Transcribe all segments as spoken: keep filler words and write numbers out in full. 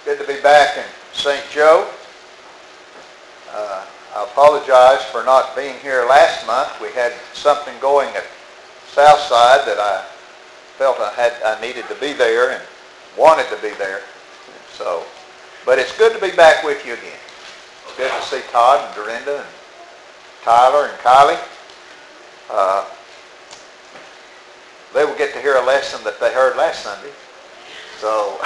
Good to be back in Saint Joe. Uh, I apologize for not being here last month. We had something going at Southside that I felt I had I needed to be there and wanted to be there. So, but it's good to be back with you again. It's good to see Todd and Dorinda and Tyler and Kylie. Uh, they will get to hear a lesson that they heard last Sunday. So,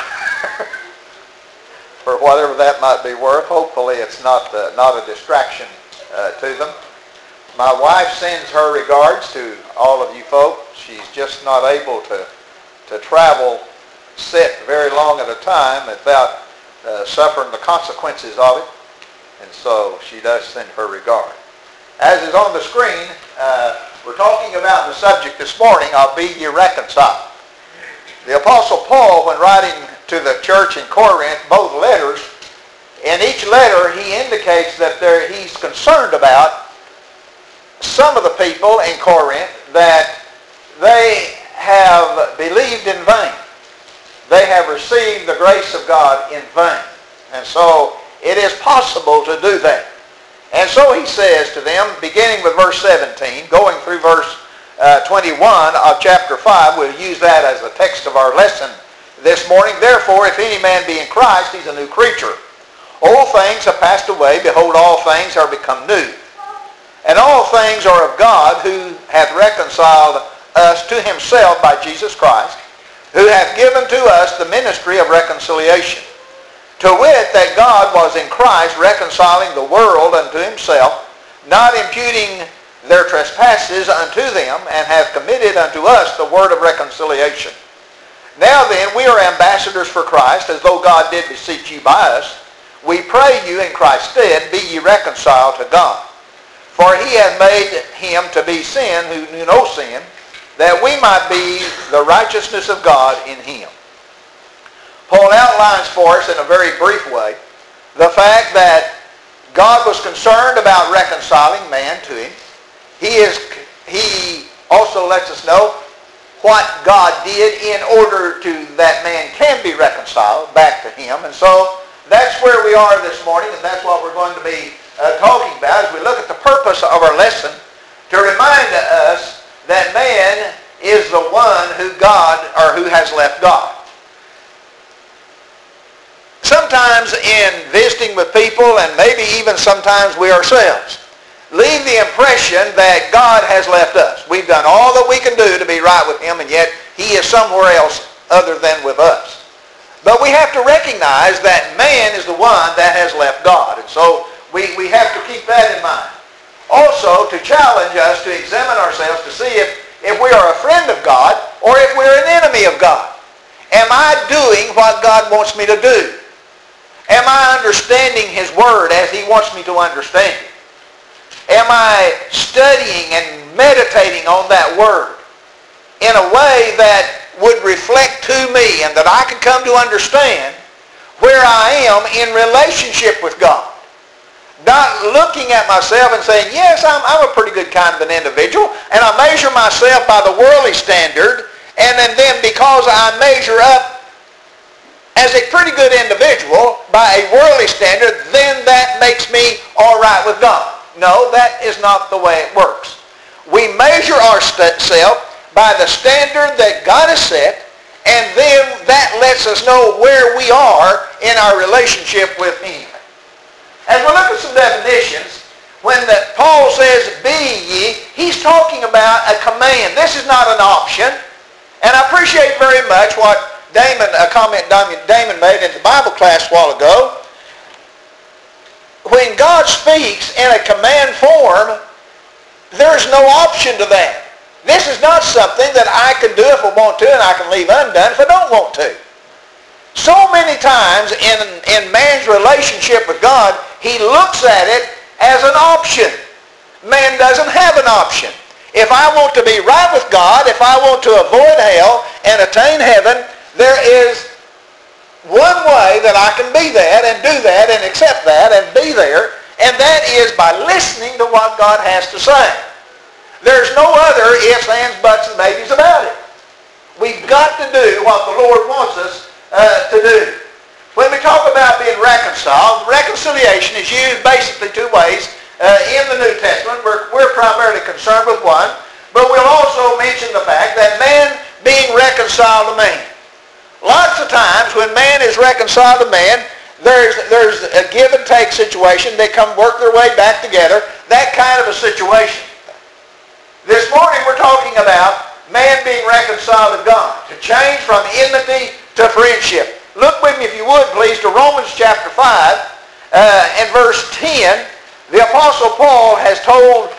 for whatever that might be worth, hopefully it's not uh, not a distraction uh, to them. My wife sends her regards to all of you folks. She's just not able to to travel, sit very long at a time without uh, suffering the consequences of it, and so she does send her regard. As is on the screen, uh, we're talking about the subject this morning of Be Ye Reconciled. The Apostle Paul, when writing to the church in Corinth, both letters, in each letter he indicates that there, he's concerned about some of the people in Corinth that they have believed in vain. They have received the grace of God in vain. And so it is possible to do that. And so he says to them, beginning with verse seventeen, going through verse uh, twenty-one of chapter five, we'll use that as the text of our lesson this morning. Therefore, if any man be in Christ, he's a new creature. Old things have passed away. Behold, all things are become new. And all things are of God, who hath reconciled us to himself by Jesus Christ, who hath given to us the ministry of reconciliation. To wit, that God was in Christ reconciling the world unto himself, not imputing their trespasses unto them, and hath committed unto us the word of reconciliation. Now then, we are ambassadors for Christ, as though God did beseech you by us. We pray you in Christ's stead, be ye reconciled to God. For he hath made him to be sin who knew no sin, that we might be the righteousness of God in him. Paul outlines for us in a very brief way the fact that God was concerned about reconciling man to him. He is. He also lets us know what God did in order to that man can be reconciled back to him. And so that's where we are this morning, and that's what we're going to be uh, talking about as we look at the purpose of our lesson, to remind us that man is the one who God, or who has left God. Sometimes in visiting with people, and maybe even sometimes we ourselves, leave the impression that God has left us. We've done all that we can do to be right with him, and yet he is somewhere else other than with us. But we have to recognize that man is the one that has left God. And so we, we have to keep that in mind. Also, to challenge us to examine ourselves to see if, if we are a friend of God or if we're an enemy of God. Am I doing what God wants me to do? Am I understanding his word as he wants me to understand it? Am I studying and meditating on that word in a way that would reflect to me and that I can come to understand where I am in relationship with God? Not looking at myself and saying, yes, I'm, I'm a pretty good kind of an individual, and I measure myself by the worldly standard, and then, then because I measure up as a pretty good individual by a worldly standard, then that makes me all right with God. No, that is not the way it works. We measure ourselves by the standard that God has set, and then that lets us know where we are in our relationship with him. As we look at some definitions, when the, Paul says, be ye, he's talking about a command. This is not an option. And I appreciate very much what Damon, a comment Damon made in the Bible class a while ago. When God speaks in a command form, there's no option to that. This is not something that I can do if I want to and I can leave undone if I don't want to. So many times in, in man's relationship with God, he looks at it as an option. Man doesn't have an option. If I want to be right with God, if I want to avoid hell and attain heaven, there is one way that I can be that and do that and accept that and be there, and that is by listening to what God has to say. There's no other ifs, ands, buts, and maybes about it. We've got to do what the Lord wants us uh, to do. When we talk about being reconciled, reconciliation is used basically two ways uh, in the New Testament. We're, we're primarily concerned with one, but we'll also mention the fact that man being reconciled to man. Lots of times when man is reconciled to man, there's, there's a give and take situation. They come work their way back together, that kind of a situation. This morning we're talking about man being reconciled to God, to change from enmity to friendship. Look with me, if you would, please, to Romans chapter five uh, and verse ten. The Apostle Paul has told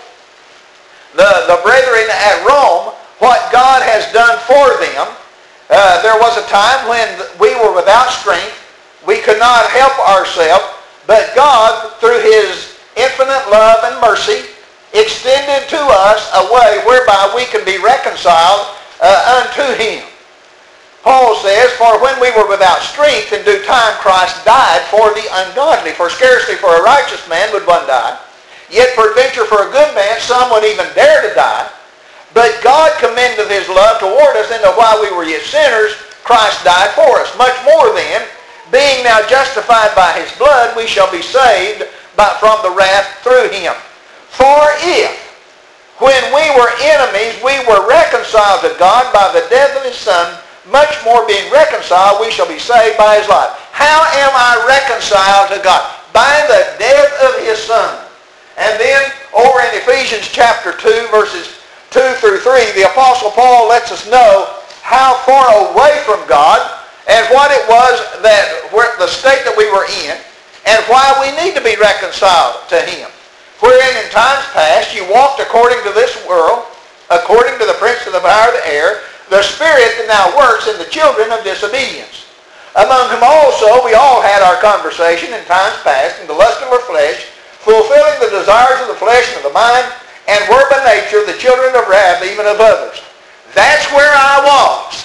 the, the brethren at Rome what God has done for them. Uh, there was a time when we were without strength. We could not help ourselves, but God, through His infinite love and mercy, extended to us a way whereby we can be reconciled uh, unto Him. Paul says, for when we were without strength, in due time Christ died for the ungodly. For scarcely for a righteous man would one die. Yet peradventure for a good man some would even dare to die. But God commendeth His love toward us, in that while we were yet sinners, Christ died for us. Much more then, being now justified by His blood, we shall be saved by, from the wrath through Him. For if, when we were enemies, we were reconciled to God by the death of His Son, much more being reconciled, we shall be saved by His life. How am I reconciled to God? By the death of His Son. And then over in Ephesians chapter two, verses two through three, the Apostle Paul lets us know how far away from God and what it was that, where, the state that we were in, and why we need to be reconciled to Him. Wherein in times past you walked according to this world, according to the prince of the power of the air, the spirit that now works in the children of disobedience, among whom also we all had our conversation in times past in the lust of our flesh, fulfilling the desires of the flesh and of the mind, and were by nature the children of wrath, even of others. That's where I was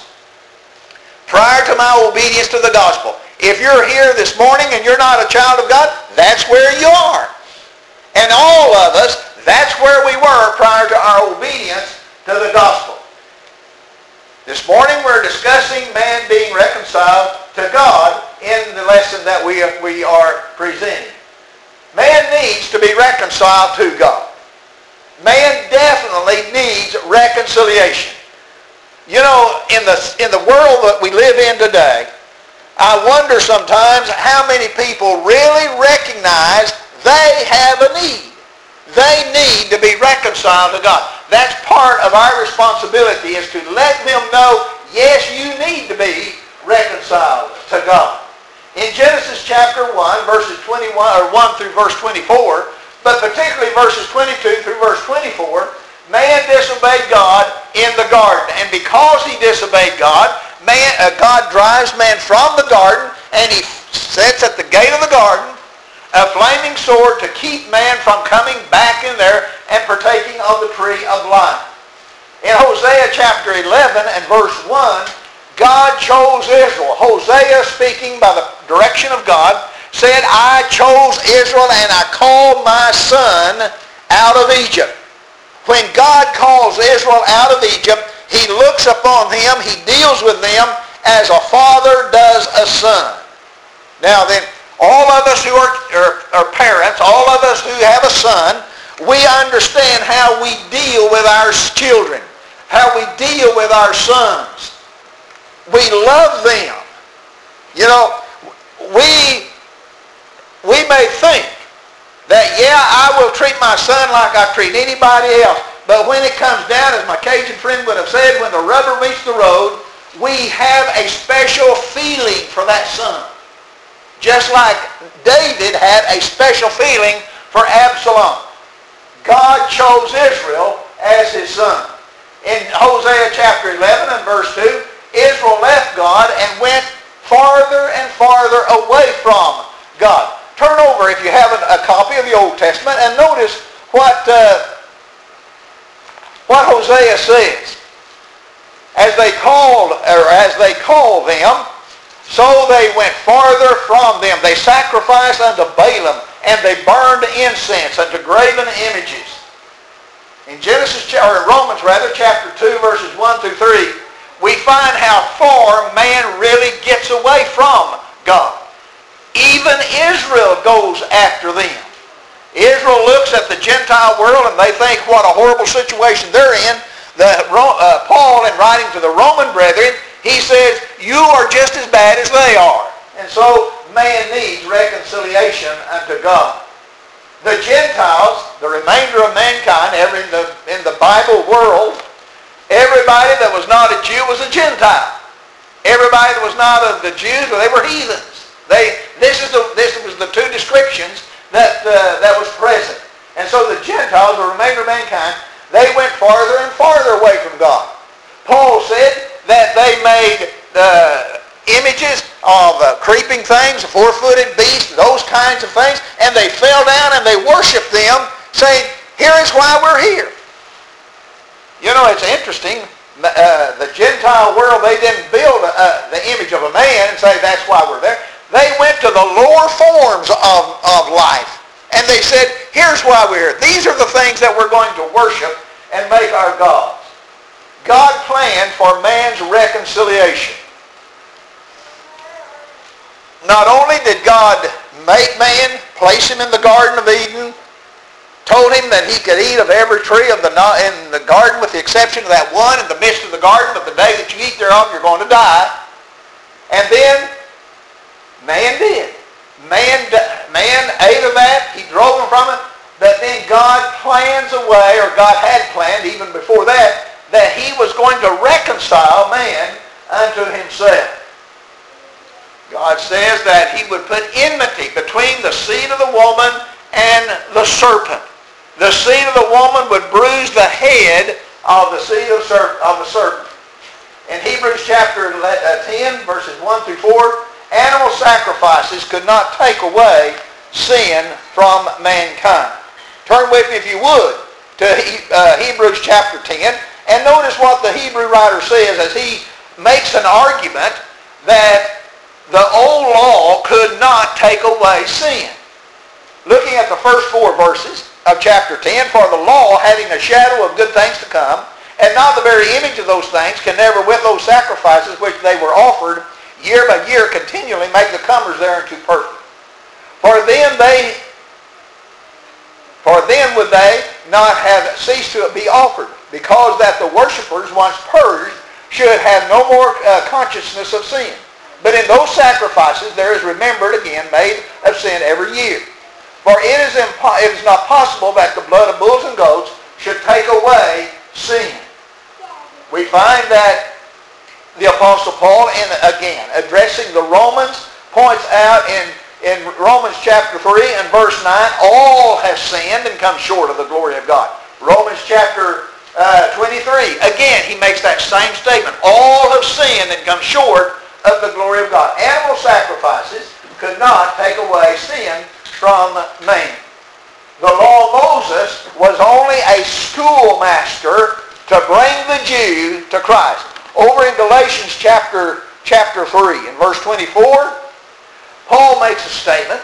prior to my obedience to the gospel. If you're here this morning and you're not a child of God, that's where you are. And all of us, that's where we were prior to our obedience to the gospel. This morning we're discussing man being reconciled to God in the lesson that we, we are presenting. Man needs to be reconciled to God. Man definitely needs reconciliation. You know, in the, in the world that we live in today, I wonder sometimes how many people really recognize they have a need. They need to be reconciled to God. That's part of our responsibility, is to let them know, yes, you need to be reconciled to God. In Genesis chapter one, verses twenty-one, or one through verse twenty-four, but particularly verses twenty-two through verse twenty-four, man disobeyed God in the garden. And because he disobeyed God, man, uh, God drives man from the garden, and He sets at the gate of the garden a flaming sword to keep man from coming back in there and partaking of the tree of life. In Hosea chapter eleven and verse one, God chose Israel. Hosea, speaking by the direction of God, said, I chose Israel and I called my son out of Egypt. When God calls Israel out of Egypt, He looks upon them, He deals with them as a father does a son. Now then, all of us who are, are, are parents, all of us who have a son, we understand how we deal with our children, how we deal with our sons. We love them. You know, we, we may think that, yeah, I will treat my son like I treat anybody else, but when it comes down, as my Cajun friend would have said, when the rubber meets the road, we have a special feeling for that son. Just like David had a special feeling for Absalom. God chose Israel as His son. In Hosea chapter eleven and verse two, Israel left God and went farther and farther away from God. Turn over, if you have a, a copy of the Old Testament, and notice what, uh, what Hosea says. As they called, or as they called them, so they went farther from them. They sacrificed unto Balaam, and they burned incense unto graven images. In Genesis, or in Romans rather, chapter two, verses one through three, we find how far man really gets away from God. even Israel goes after them. Israel looks at the Gentile world and they think what a horrible situation they're in. The, uh, Paul, in writing to the Roman brethren, he says, you are just as bad as they are. And so man needs reconciliation unto God. The Gentiles, the remainder of mankind, ever in the, in the Bible world, everybody that was not a Jew was a Gentile. Everybody that was not of the Jews, well, they were heathens. They, this, is the, this was the two descriptions that, uh, that was present. And so the Gentiles, the remainder of mankind, they went farther and farther away from God. Paul said that they made uh, images of uh, creeping things, four-footed beasts, those kinds of things, and they fell down and they worshiped them, saying, here is why we're here. You know, it's interesting. Uh, the Gentile world, they didn't build uh, the image of a man and say that's why we're there. They went to the lower forms of, of life. And they said, here's why we're here. These are the things that we're going to worship and make our gods. God planned for man's reconciliation. Not only did God make man, place him in the Garden of Eden, told him that he could eat of every tree of the, in the garden with the exception of that one in the midst of the garden, but the day that you eat thereof, you're going to die. And then man did. Man, man ate of that. He drove him from it. But then God plans a way, or God had planned even before that, that he was going to reconcile man unto himself. God says that he would put enmity between the seed of the woman and the serpent. The seed of the woman would bruise the head of the seed of the serpent. In Hebrews chapter ten, verses one through four, animal sacrifices could not take away sin from mankind. Turn with me, if you would, to uh, Hebrews chapter ten, and notice what the Hebrew writer says as he makes an argument that the old law could not take away sin. Looking at the first four verses of chapter ten, for the law, having a shadow of good things to come, and not the very image of those things, can never with those sacrifices which they were offered year by year continually make the comers thereunto perfect. For then they, for then would they not have ceased to be offered, because that the worshippers, once purged, should have no more uh, consciousness of sin. But in those sacrifices there is remembered again made of sin every year. For it is, impo- it is not possible that the blood of bulls and goats should take away sin. We find that the Apostle Paul, in, again, addressing the Romans, points out in, in Romans chapter three and verse nine, all have sinned and come short of the glory of God. Romans chapter uh, twenty-three, again, he makes that same statement. All have sinned and come short of the glory of God. Animal sacrifices could not take away sin from man. The law of Moses was only a schoolmaster to bring the Jew to Christ. Over in Galatians chapter, chapter three, in verse twenty-four, Paul makes a statement.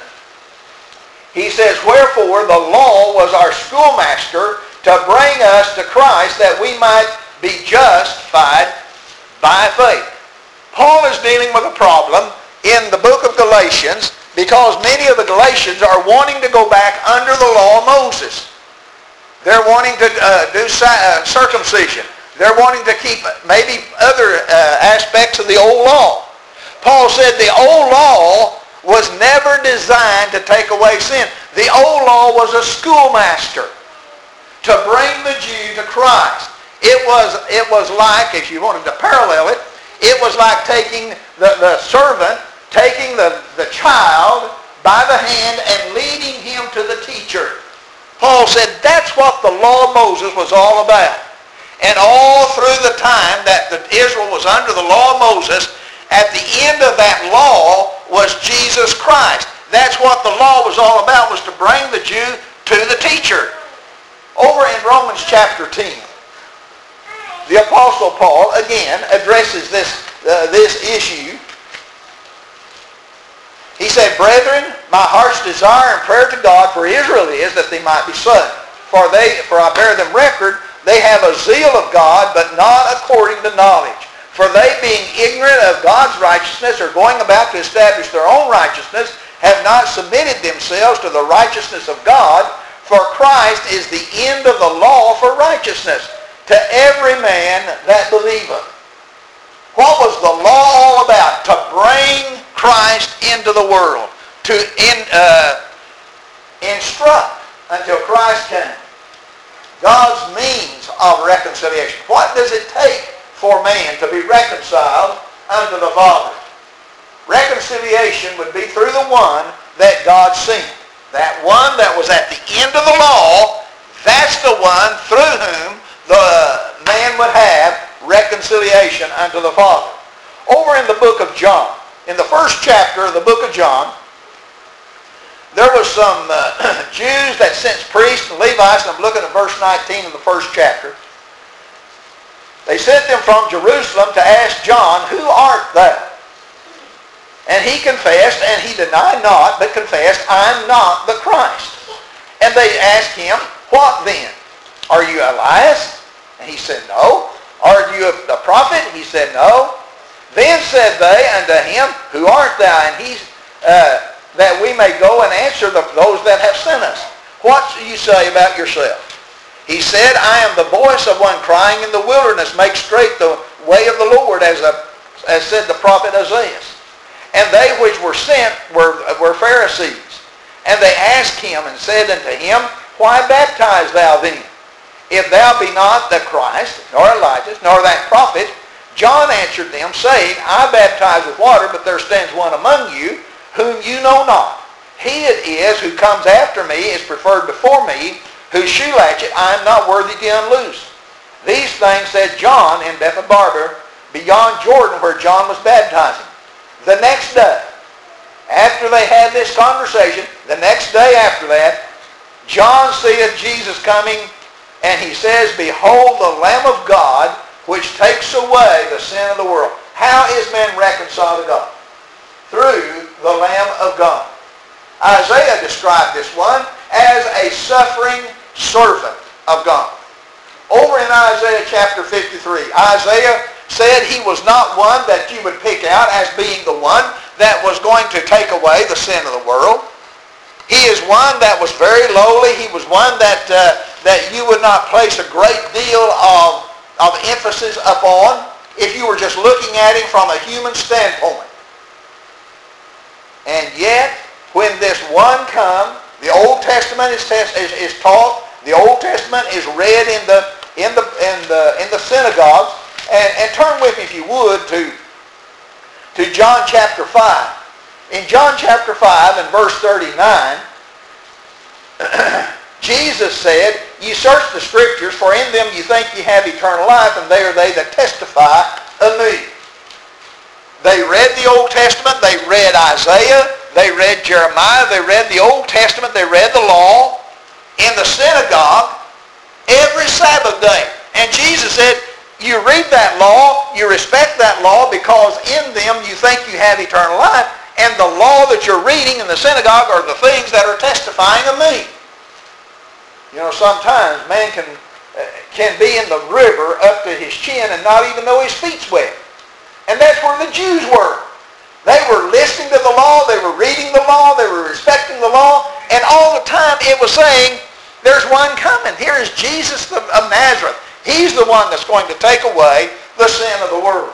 He says, wherefore the law was our schoolmaster to bring us to Christ, that we might be justified by faith. Paul is dealing with a problem in the book of Galatians because many of the Galatians are wanting to go back under the law of Moses. They're wanting to uh, do uh, circumcision. They're wanting to keep maybe other uh, aspects of the old law. Paul said the old law was never designed to take away sin. The old law was a schoolmaster to bring the Jew to Christ. It was, it was like, if you wanted to parallel it, it was like taking the, the servant, taking the, the child by the hand and leading him to the teacher. Paul said that's what the law of Moses was all about. And all through the time that the Israel was under the law of Moses, at the end of that law was Jesus Christ. That's what the law was all about, was to bring the Jew to the teacher. Over in Romans chapter ten, the Apostle Paul again addresses this, uh, this issue. He said, brethren, my heart's desire and prayer to God for Israel is that they might be saved. For they, for I bear them record, they have a zeal of God, but not according to knowledge. For they, being ignorant of God's righteousness, are going about to establish their own righteousness, have not submitted themselves to the righteousness of God, for Christ is the end of the law for righteousness to every man that believeth. What was the law all about? To bring Christ into the world, to in, uh, instruct until Christ came. God's means of reconciliation. What does it take for man to be reconciled unto the Father? Reconciliation would be through the one that God sent. That one that was at the end of the law, that's the one through whom the man would have reconciliation unto the Father. Over in the book of John, in the first chapter of the book of John, there was some uh, Jews that sent priests and Levites, and I'm looking at verse nineteen of the first chapter. They sent them from Jerusalem to ask John, "Who art thou?" And he confessed, and he denied not, but confessed, "I am not the Christ." And they asked him, "What then? Are you Elias?" And he said, "No." "Are you a prophet?" He said, "No." Then said they unto him, "Who art thou?" And he, uh, that we may go and answer the, those that have sent us. "What do you say about yourself?" He said, "I am the voice of one crying in the wilderness, make straight the way of the Lord, as, a, as said the prophet Isaiah." And they which were sent were, were Pharisees. And they asked him and said unto him, "Why baptize thou then? If thou be not the Christ, nor Elijah, nor that prophet?" John answered them, saying, "I baptize with water, but there stands one among you, whom you know not. He it is who comes after me is preferred before me, whose shoe latchet I am not worthy to unloose." These things said John in Bethabara, beyond Jordan, where John was baptizing. The next day, after they had this conversation, the next day after that, John seeth Jesus coming, and he says, "Behold the Lamb of God, which takes away the sin of the world." How is man reconciled to God? Through the Lamb of God. Isaiah described this one as a suffering servant of God. Over in Isaiah chapter fifty-three, Isaiah said he was not one that you would pick out as being the one that was going to take away the sin of the world. He is one that was very lowly. He was one that uh, that you would not place a great deal of, of emphasis upon if you were just looking at him from a human standpoint. And yet, when this one come, the Old Testament is, is, is taught, the Old Testament is read in the in the in the in the synagogues. And, and turn with me, if you would, to, to John chapter five. In John chapter five and verse thirty-nine, Jesus said, "Ye search the Scriptures, for in them you think ye have eternal life, and they are they that testify of me." They read the Old Testament, they read Isaiah, they read Jeremiah, they read the Old Testament, they read the law in the synagogue every Sabbath day. And Jesus said, you read that law, you respect that law because in them you think you have eternal life, and the law that you're reading in the synagogue are the things that are testifying of me. You know, sometimes man can uh, can be in the river up to his chin and not even know his feet's wet. And that's where the Jews were. They were listening to the law, they were reading the law, they were respecting the law, and all the time it was saying, there's one coming. Here is Jesus of Nazareth. He's the one that's going to take away the sin of the world.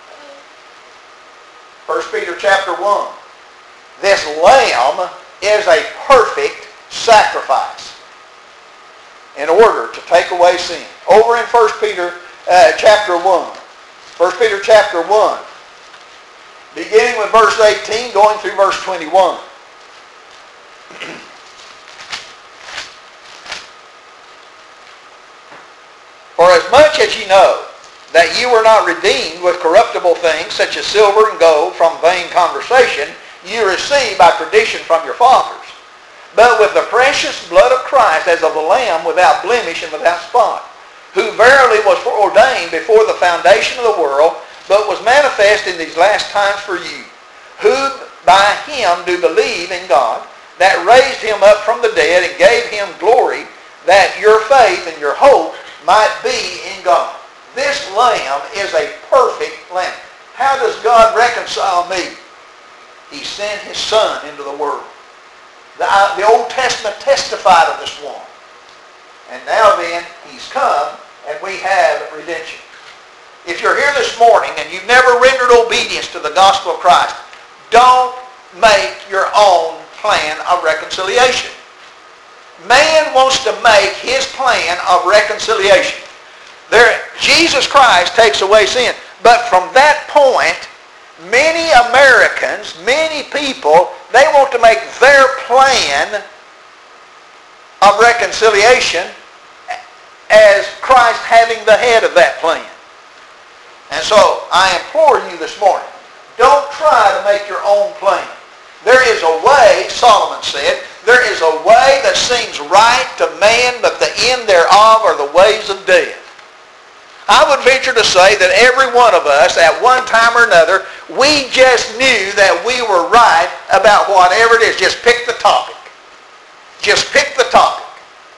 First Peter chapter one. This Lamb is a perfect sacrifice in order to take away sin. Over in First Peter uh, chapter one. First Peter chapter one. Beginning with verse eighteen, going through verse twenty-one. For as much as ye know that ye were not redeemed with corruptible things, such as silver and gold, from vain conversation, ye received by tradition from your fathers, but with the precious blood of Christ, as of a lamb without blemish and without spot, who verily was foreordained before the foundation of the world, but was manifest in these last times for you, who by him do believe in God, that raised him up from the dead and gave him glory, that your faith and your hope might be in God. This Lamb is a perfect Lamb. How does God reconcile me? He sent His Son into the world. The, uh, the Old Testament testified of this one. And now then, He's come, and we have redemption. If you're here this morning and you've never rendered obedience to the gospel of Christ, don't make your own plan of reconciliation. Man wants to make his plan of reconciliation. There, Jesus Christ takes away sin. But from that point, many Americans, many people, they want to make their plan of reconciliation as Christ having the head of that plan. And so I implore you this morning, don't try to make your own plan. There is a way, Solomon said, there is a way that seems right to man, but the end thereof are the ways of death. I would venture to say that every one of us, at one time or another, we just knew that we were right about whatever it is. Just pick the topic. Just pick the topic.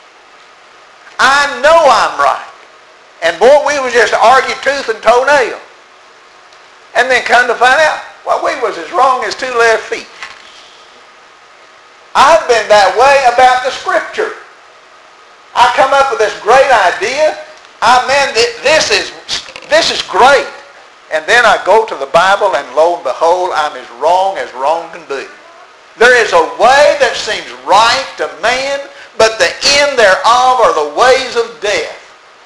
I know I'm right. And boy, we would just argue tooth and toenail. And then come to find out, well, we was as wrong as two left feet. I've been that way about the Scripture. I come up with this great idea. I mean, this is, this is great. And then I go to the Bible and lo and behold, I'm as wrong as wrong can be. There is a way that seems right to man, but the end thereof are the ways of death.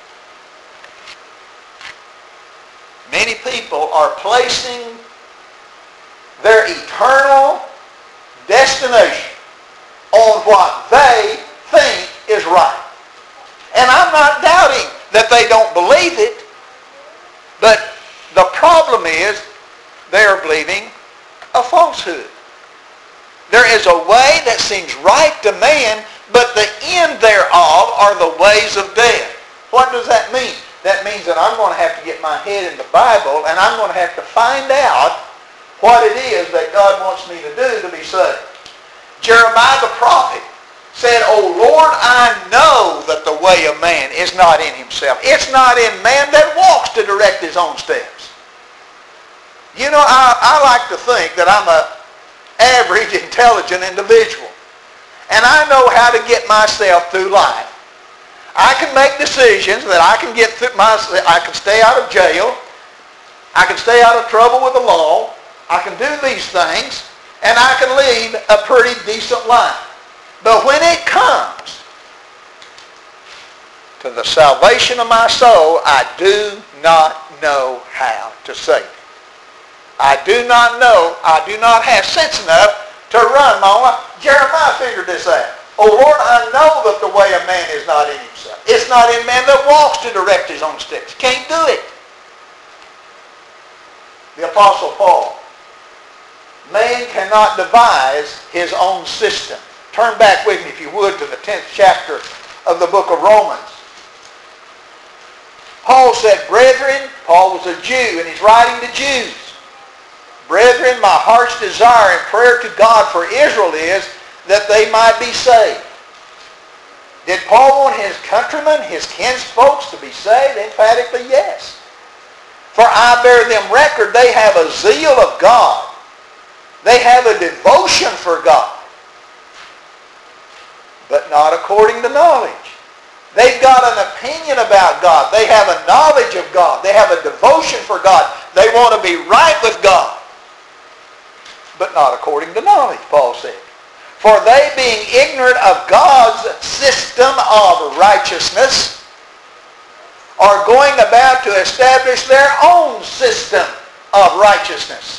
Many people are placing their eternal destination on what they think is right. And I'm not doubting that they don't believe it, but the problem is they are believing a falsehood. There is a way that seems right to man, but the end thereof are the ways of death. What does that mean? That means that I'm going to have to get my head in the Bible and I'm going to have to find out what it is that God wants me to do to be saved. Jeremiah the prophet said, "O Lord, I know that the way of man is not in himself. It's not in man that walks to direct his own steps." You know, I, I like to think that I'm an average, intelligent individual. And I know how to get myself through life. I can make decisions that I can get through my, I can stay out of jail. I can stay out of trouble with the law. I can do these things. And I can lead a pretty decent life. But when it comes to the salvation of my soul, I do not know how to save it. I do not know, I do not have sense enough to run my own life. Jeremiah figured this out. "Oh Lord, I know that the way of man is not in himself. It's not in man that walks to direct his own steps." Can't do it. The Apostle Paul. Man cannot devise his own system. Turn back with me, if you would, to the tenth chapter of the book of Romans. Paul said, "Brethren," Paul was a Jew, and he's writing to Jews. "Brethren, my heart's desire and prayer to God for Israel is that they might be saved." Did Paul want his countrymen, his kinsfolks to be saved? Emphatically, yes. "For I bear them record, they have a zeal of God. They have a devotion for God, but not according to knowledge." They've got an opinion about God. They have a knowledge of God. They have a devotion for God. They want to be right with God, but not according to knowledge, Paul said. "For they, being ignorant of God's system of righteousness, are going about to establish their own system of righteousness,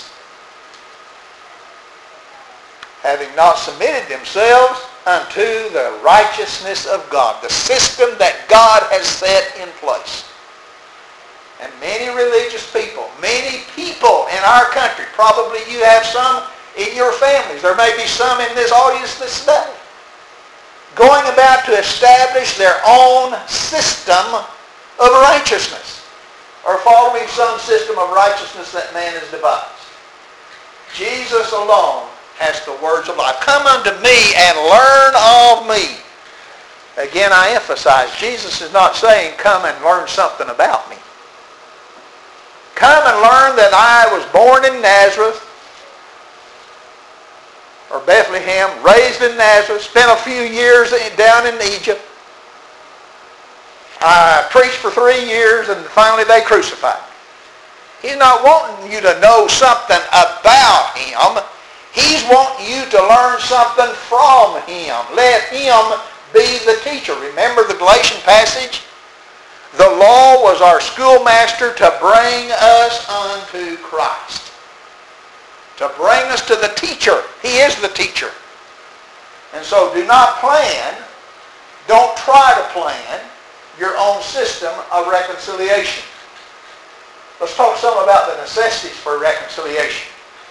having not submitted themselves unto the righteousness of God," the system that God has set in place. And many religious people, many people in our country, probably you have some in your families, there may be some in this audience this day, going about to establish their own system of righteousness, or following some system of righteousness that man has devised. Jesus alone has the words of life. "Come unto me and learn of me." Again, I emphasize, Jesus is not saying, "Come and learn something about me." Come and learn that I was born in Nazareth. or Bethlehem, raised in Nazareth, spent a few years down in Egypt. I preached for three years and finally they crucified him. He's not wanting you to know something about him. He's wanting you to learn something from him. Let him be the teacher. Remember the Galatian passage? The law was our schoolmaster to bring us unto Christ. To bring us to the teacher. He is the teacher. And so do not plan, don't try to plan your own system of reconciliation. Let's talk some about the necessities for reconciliation.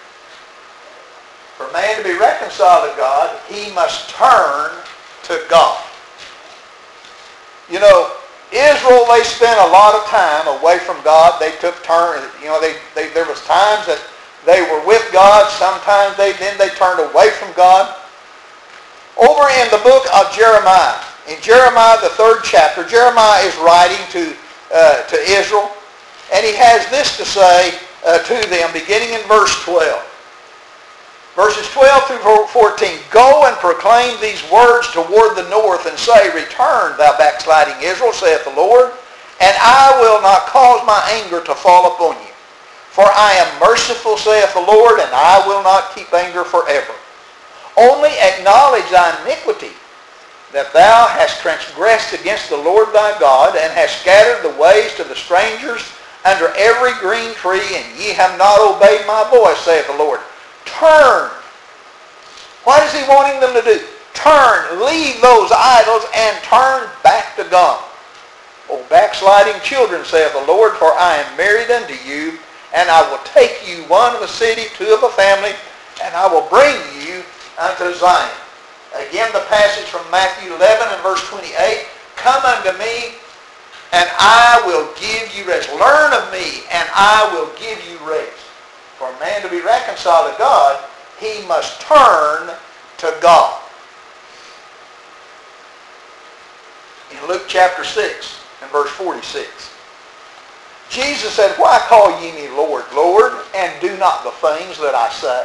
For man to be reconciled to God, he must turn to God. You know, Israel, they spent a lot of time away from God. They took turns. You know, they, they there was times that they were with God. Sometimes they then they turned away from God. Over in the book of Jeremiah, in Jeremiah the third chapter, Jeremiah is writing to uh, to Israel, and he has this to say uh, to them, beginning in verse twelve. Verses twelve through fourteen, Go and proclaim these words toward the north and say, Return, thou backsliding Israel, saith the Lord, and I will not cause my anger to fall upon you. For I am merciful, saith the Lord, and I will not keep anger forever. Only acknowledge thy iniquity, that thou hast transgressed against the Lord thy God, and hast scattered the ways to the strangers under every green tree, and ye have not obeyed my voice, saith the Lord. Turn. What is he wanting them to do? Turn. Leave those idols and turn back to God. O backsliding children, saith the Lord, for I am married unto you, and I will take you, one of a city, two of a family, and I will bring you unto Zion. Again, the passage from Matthew eleven and verse twenty-eight, Come unto me, and I will give you rest. Learn of me, and I will give you rest. For a man to be reconciled to God, he must turn to God. In Luke chapter six and verse forty-six, Jesus said, Why call ye me Lord, Lord, and do not the things that I say?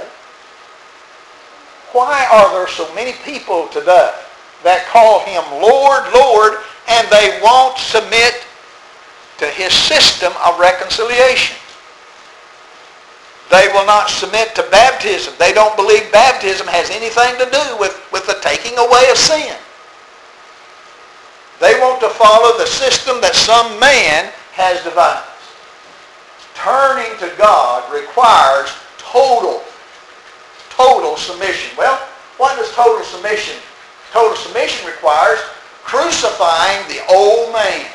Why are there so many people today that call him Lord, Lord, and they won't submit to his system of reconciliation? They will not submit to baptism. They don't believe baptism has anything to do with, with the taking away of sin. They want to follow the system that some man has devised. Turning to God requires total, total submission. Well, what does total submission? Total submission requires crucifying the old man.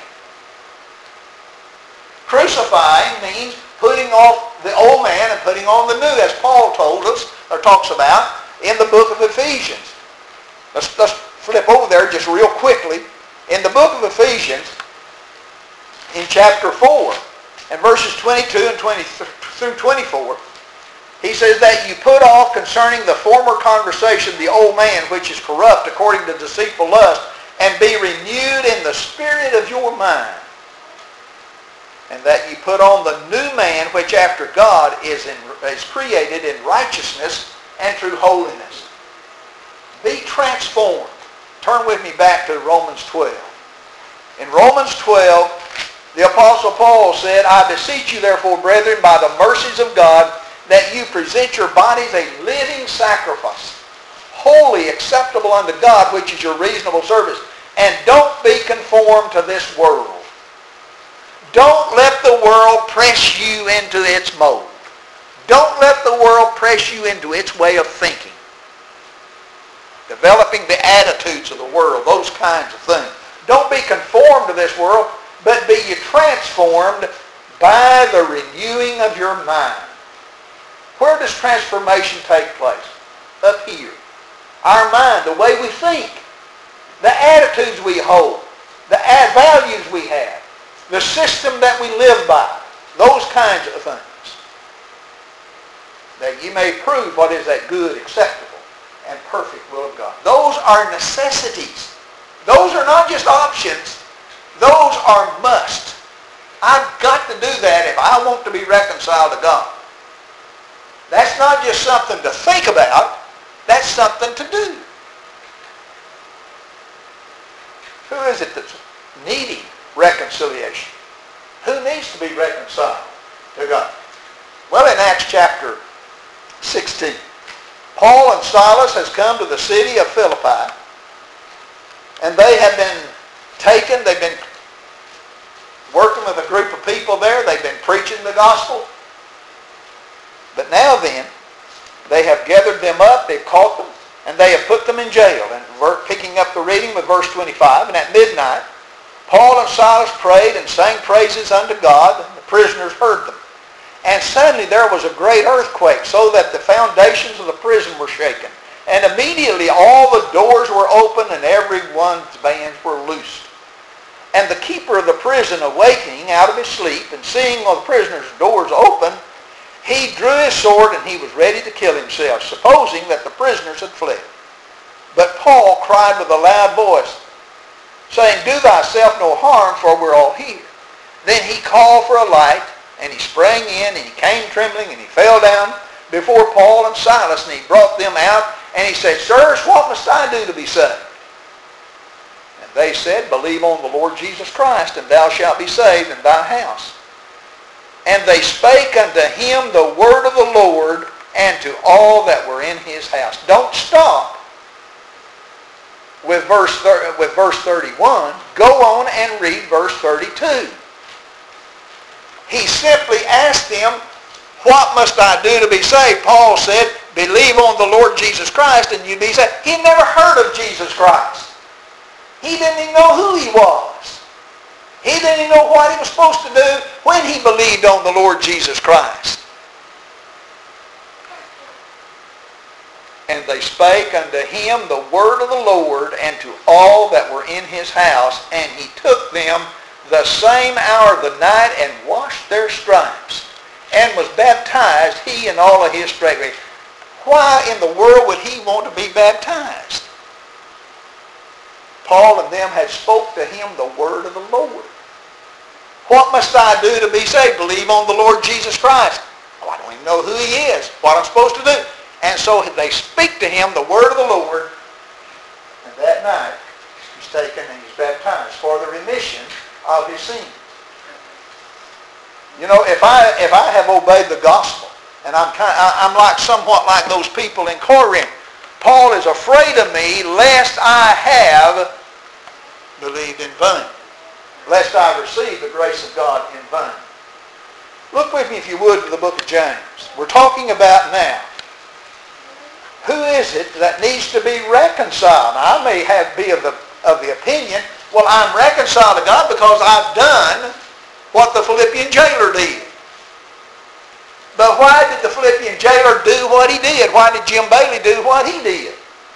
Crucifying means putting off the old man and putting on the new, as Paul told us, or talks about, in the book of Ephesians. Let's, let's flip over there just real quickly. In the book of Ephesians, in chapter four, and verses twenty-two and twenty through twenty-four, he says that you put off concerning the former conversation the old man which is corrupt according to deceitful lust, and be renewed in the spirit of your mind, and that you put on the new man which after God is, in, is created in righteousness and true holiness. Be transformed. Turn with me back to Romans twelve. In Romans twelve, the Apostle Paul said, I beseech you therefore, brethren, by the mercies of God, that you present your bodies a living sacrifice, holy, acceptable unto God, which is your reasonable service. And don't be conformed to this world. Don't let the world press you into its mold. Don't let the world press you into its way of thinking. Developing the attitudes of the world, those kinds of things. Don't be conformed to this world, but be ye transformed by the renewing of your mind. Where does transformation take place? Up here. Our mind, the way we think, the attitudes we hold, the values we have, the system that we live by, those kinds of things. That you may prove what is that good, acceptable, and perfect will of God. Those are necessities. Those are not just options. Those are must. I've got to do that if I want to be reconciled to God. That's not just something to think about. That's something to do. Who is it that's needing reconciliation? Who needs to be reconciled to God? Well, in Acts chapter sixteen, Paul and Silas has come to the city of Philippi, and they have been taken, they've been working with a group of people there, they've been preaching the gospel. But now then, they have gathered them up, they've caught them, and they have put them in jail. And we're picking up the reading with verse twenty-five, and at midnight, Paul and Silas prayed and sang praises unto God, and the prisoners heard them. And suddenly there was a great earthquake, so that the foundations of the prison were shaken. And immediately all the doors were open, and everyone's bands were loosed. And the keeper of the prison, awaking out of his sleep, and seeing all the prisoners' doors open, he drew his sword, and he was ready to kill himself, supposing that the prisoners had fled. But Paul cried with a loud voice, saying, Do thyself no harm, for we're all here. Then he called for a light, and he sprang in, and he came trembling, and he fell down before Paul and Silas, and he brought them out, and he said, Sirs, what must I do to be saved? And they said, Believe on the Lord Jesus Christ, and thou shalt be saved in thy house. And they spake unto him the word of the Lord, and to all that were in his house. Don't stop with verse, with verse thirty-one. Go on and read verse thirty-two. He simply asked them, What must I do to be saved? Paul said, Believe on the Lord Jesus Christ and you'll be saved. He never heard of Jesus Christ. He didn't even know who he was. He didn't even know what he was supposed to do when he believed on the Lord Jesus Christ. And they spake unto him the word of the Lord, and to all that were in his house, and he took them the same hour of the night, and washed their stripes, and was baptized, he and all of his straightway. Why in the world would he want to be baptized? Paul and them had spoke to him the word of the Lord. What must I do to be saved? Believe on the Lord Jesus Christ. Oh, I don't even know who he is, what I'm supposed to do. And so they speak to him the word of the Lord, and that night he's taken and he's baptized for the remission of his sins. You know, if I if I have obeyed the gospel, and I'm kind, I'm like somewhat like those people in Corinth, Paul is afraid of me lest I have believed in vain, lest I receive the grace of God in vain. Look with me, if you would, to the book of James. We're talking about now, who is it that needs to be reconciled? Now, I may have be of the of the opinion, well, I'm reconciled to God because I've done what the Philippian jailer did. But why did the Philippian jailer do what he did? Why did Jim Bailey do what he did?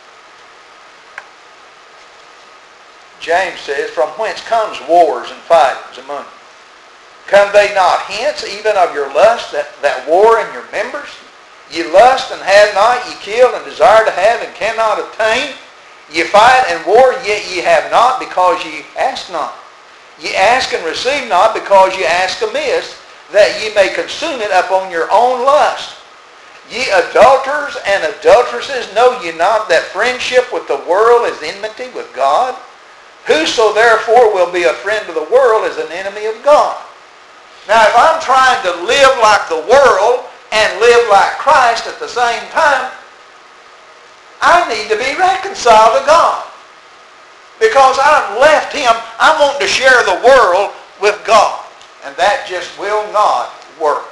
James says, From whence comes wars and fightings among you? Come they not hence, even of your lust that, that war in your members? Ye lust and have not, ye kill and desire to have and cannot obtain. Ye fight and war, yet ye have not, because ye ask not. Ye ask and receive not, because ye ask amiss, that ye may consume it upon your own lust. Ye adulterers and adulteresses, know ye not that friendship with the world is enmity with God? Whoso therefore will be a friend of the world is an enemy of God. Now, if I'm trying to live like the world and live like Christ at the same time, I need to be reconciled to God. Because I've left him, I want to share the world with God. And that just will not work.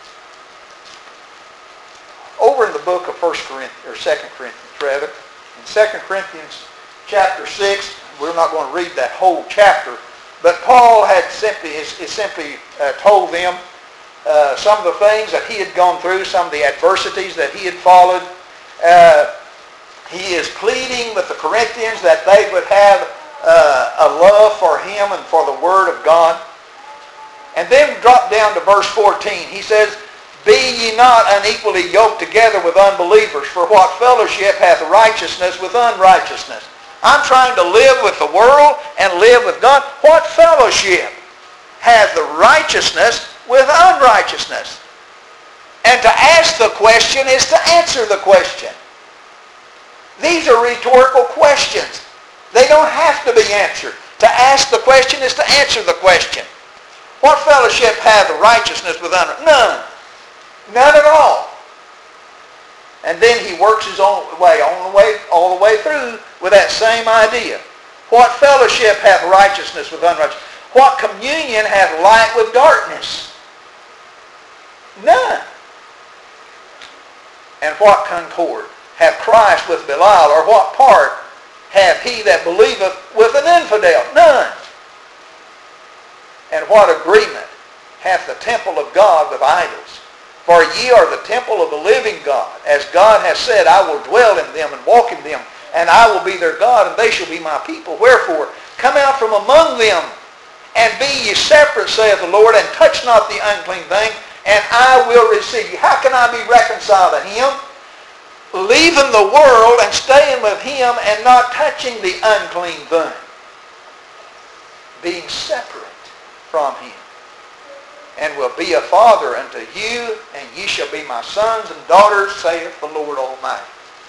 Over in the book of First Corinthians, or Second Corinthians, rather, in Second Corinthians chapter six, we're not going to read that whole chapter, but Paul had simply, is, is simply uh, told them uh, some of the things that he had gone through, some of the adversities that he had followed. Uh, he is pleading with the Corinthians that they would have uh, a love for him and for the Word of God. And then drop down to verse fourteen. He says, Be ye not unequally yoked together with unbelievers, for what fellowship hath righteousness with unrighteousness? I'm trying to live with the world and live with God. What fellowship hath the righteousness with unrighteousness? And to ask the question is to answer the question. These are rhetorical questions. They don't have to be answered. To ask the question is to answer the question. What fellowship hath righteousness with unrighteousness? None. None at all. And then he works his own way, on the way, all the way through with that same idea. What fellowship hath righteousness with unrighteousness? What communion hath light with darkness? None. And what concord hath Christ with Belial? Or what part hath he that believeth with an infidel? None. And what agreement hath the temple of God with idols? For ye are the temple of the living God. As God hath said, I will dwell in them and walk in them, and I will be their God, and they shall be my people. Wherefore, come out from among them, and be ye separate, saith the Lord, and touch not the unclean thing, and I will receive you. How can I be reconciled to him? Leaving the world and staying with him and not touching the unclean thing. Being separate from him. And will be a father unto you, and ye shall be my sons and daughters, saith the Lord Almighty.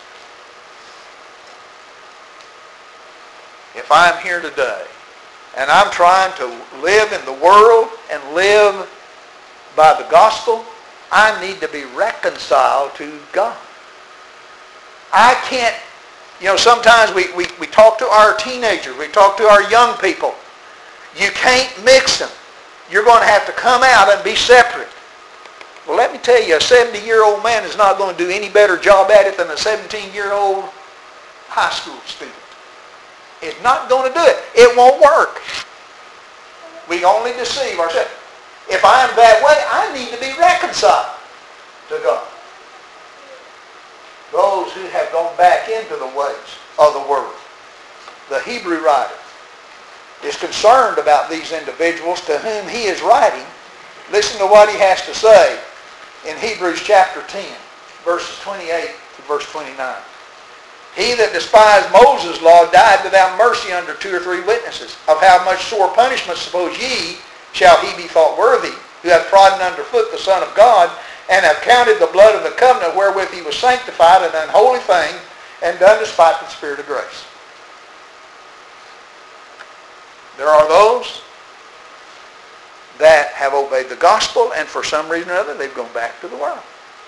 If I'm here today, and I'm trying to live in the world and live by the gospel, I need to be reconciled to God. I can't, you know, sometimes we, we, we talk to our teenagers, we talk to our young people. You can't mix them. You're going to have to come out and be separate. Well, let me tell you, a seventy-year-old man is not going to do any better job at it than a seventeen-year-old high school student. It's not going to do it. It won't work. We only deceive ourselves. If I am that way, I need to be reconciled to God. Those who have gone back into the ways of the world. The Hebrew writer is concerned about these individuals to whom he is writing. Listen to what he has to say in Hebrews chapter ten, verses twenty-eight to verse twenty-nine. He that despised Moses' law died without mercy under two or three witnesses. Of how much sore punishment, suppose ye, shall he be thought worthy, who hath trodden under foot the Son of God, and have counted the blood of the covenant wherewith he was sanctified an unholy thing, and done despite the Spirit of grace. There are those that have obeyed the gospel, and for some reason or other, they've gone back to the world.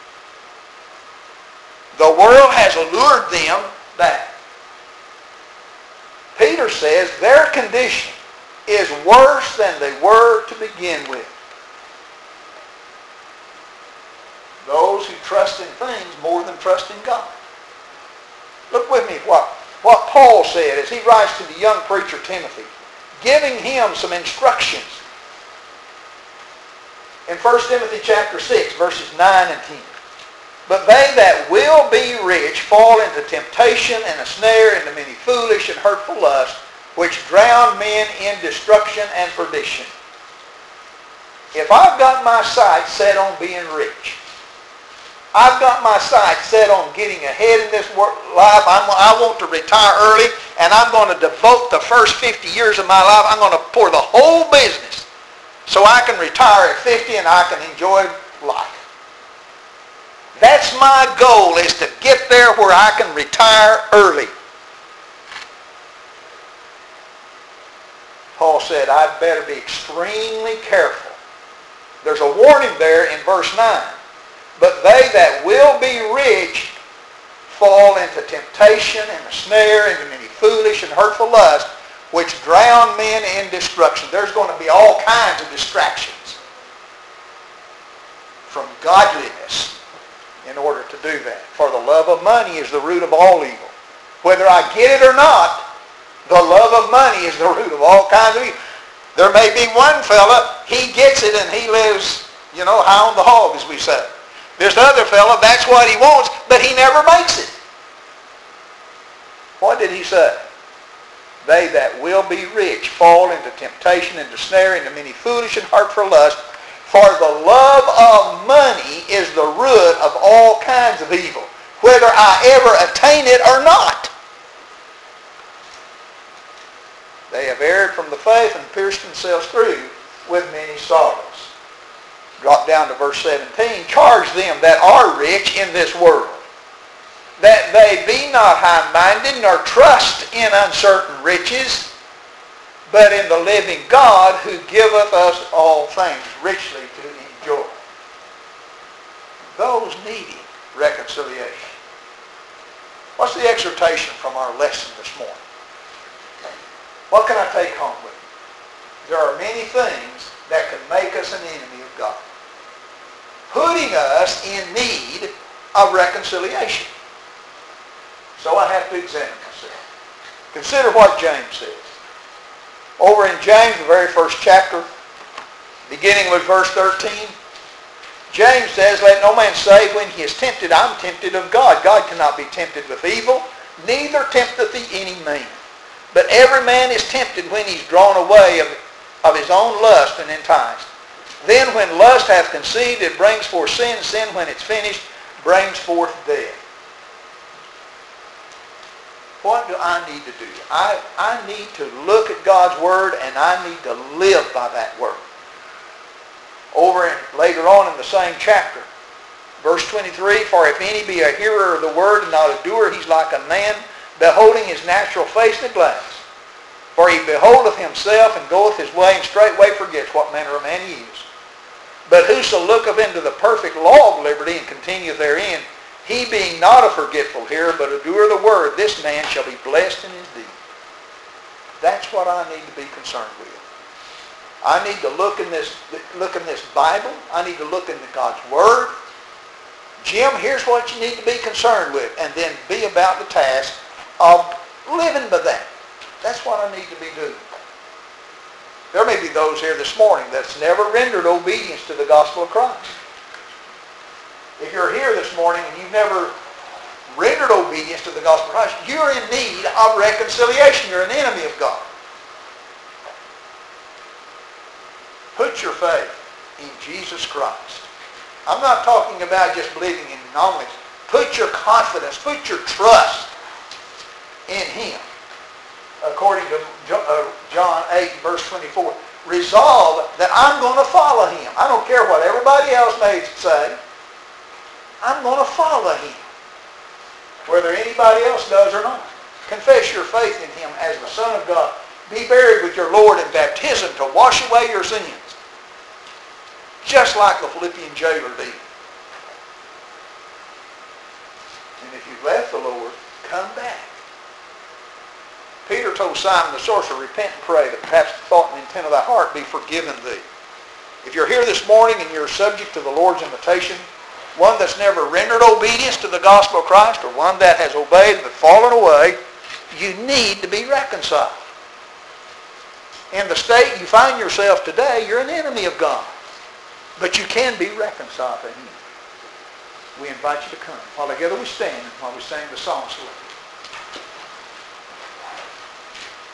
The world has allured them back. Peter says their condition is worse than they were to begin with. Those who trust in things more than trust in God. Look with me what, what Paul said as he writes to the young preacher Timothy, giving him some instructions. In First Timothy chapter six, verses nine and ten. But they that will be rich fall into temptation and a snare, into many foolish and hurtful lusts, which drown men in destruction and perdition. If I've got my sights set on being rich, I've got my sights set on getting ahead in this life, I'm, I want to retire early, and I'm going to devote the first fifty years of my life, I'm going to pour the whole business so I can retire at fifty and I can enjoy life. That's my goal, is to get there where I can retire early. Paul said, I'd better be extremely careful. There's a warning there in verse nine. But they that will be rich fall into temptation and a snare, into many foolish and hurtful lusts, which drown men in destruction. There's going to be all kinds of distractions from godliness in order to do that. For the love of money is the root of all evil. Whether I get it or not, the love of money is the root of all kinds of evil. There may be one fella, he gets it and he lives, you know, high on the hog, as we say. This other fella, that's what he wants, but he never makes it. What did he say? They that will be rich fall into temptation, into snare, into many foolish and hurtful lusts. For the love of money is the root of all kinds of evil, whether I ever attain it or not. They have erred from the faith and pierced themselves through with many sorrows. Drop down to verse seventeen. Charge them that are rich in this world that they be not high-minded, nor trust in uncertain riches, but in the living God, who giveth us all things richly to enjoy. Those needing reconciliation. What's the exhortation from our lesson this morning? What can I take home with me? There are many things that can make us an enemy of God, putting us in need of reconciliation. So I have to examine myself. Consider what James says. Over in James, the very first chapter, beginning with verse thirteen, James says, let no man say when he is tempted, I'm tempted of God. God cannot be tempted with evil, neither tempteth he any man. But every man is tempted when he's drawn away of, of his own lust and enticed. Then when lust hath conceived, it brings forth sin. Sin, when it's finished, brings forth death. What do I need to do? I, I need to look at God's Word, and I need to live by that Word. Over in, later on in the same chapter, verse twenty-three, for if any be a hearer of the Word and not a doer, he's like a man beholding his natural face in a glass. For he beholdeth himself and goeth his way, and straightway forgets what manner of man he is. But whoso looketh into the perfect law of liberty and continueth therein, he being not a forgetful hearer, but a doer of the word, this man shall be blessed in his deed. That's what I need to be concerned with. I need to look in this, look in this Bible. I need to look into God's Word. Jim, here's what you need to be concerned with, and then be about the task of living by that. That's what I need to be doing. There may be those here this morning that's never rendered obedience to the gospel of Christ. If you're here this morning and you've never rendered obedience to the gospel of Christ, you're in need of reconciliation. You're an enemy of God. Put your faith in Jesus Christ. I'm not talking about just believing in knowledge. Put your confidence, put your trust in Him. According to John eight, verse twenty-four, resolve that I'm going to follow Him. I don't care what everybody else may say. I'm going to follow Him, whether anybody else does or not. Confess your faith in Him as the Son of God. Be buried with your Lord in baptism to wash away your sins, just like the Philippian jailer did. And if you've left the Lord, come back. Peter told Simon the sorcerer, repent and pray that perhaps the thought and intent of thy heart be forgiven thee. If you're here this morning and you're subject to the Lord's invitation, one that's never rendered obedience to the gospel of Christ, or one that has obeyed but fallen away, you need to be reconciled. In the state you find yourself today, you're an enemy of God. But you can be reconciled to Him. We invite you to come. While together we stand and while we sing the song,